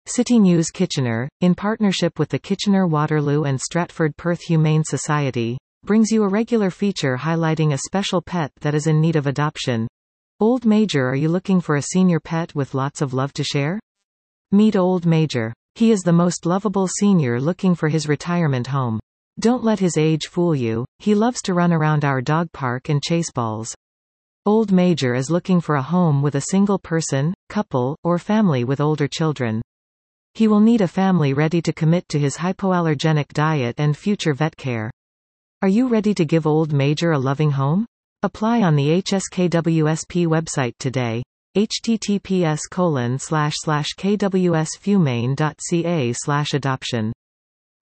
City News Kitchener, in partnership with the Kitchener Waterloo and Stratford Perth Humane Society, brings you a regular feature highlighting a special pet that is in need of adoption. Old Major. Are you looking for a senior pet with lots of love to share? Meet Old Major. He is the most lovable senior looking for his retirement home. Don't let his age fool you, he loves to run around our dog park and chase balls. Old Major is looking for a home with a single person, couple, or family with older children. He will need a family ready to commit to his hypoallergenic diet and future vet care. Are you ready to give Old Major a loving home? Apply on the HSKWSP website today. https://kwshumane.ca/adoption